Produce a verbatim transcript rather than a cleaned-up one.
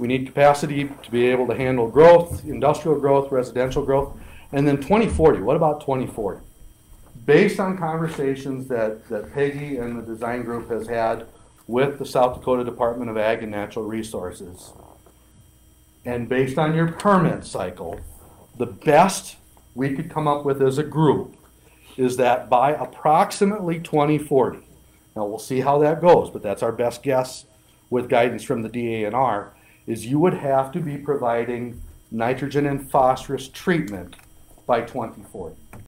We need capacity to be able to handle growth, industrial growth, residential growth. And then twenty forty, what about twenty forty? Based on conversations that, that Peggy and the design group has had with the South Dakota Department of Ag and Natural Resources, and based on your permit cycle, the best we could come up with as a group is that by approximately twenty forty, now we'll see how that goes, but that's our best guess with guidance from the D A N R, is you would have to be providing nitrogen and phosphorus treatment by twenty forty.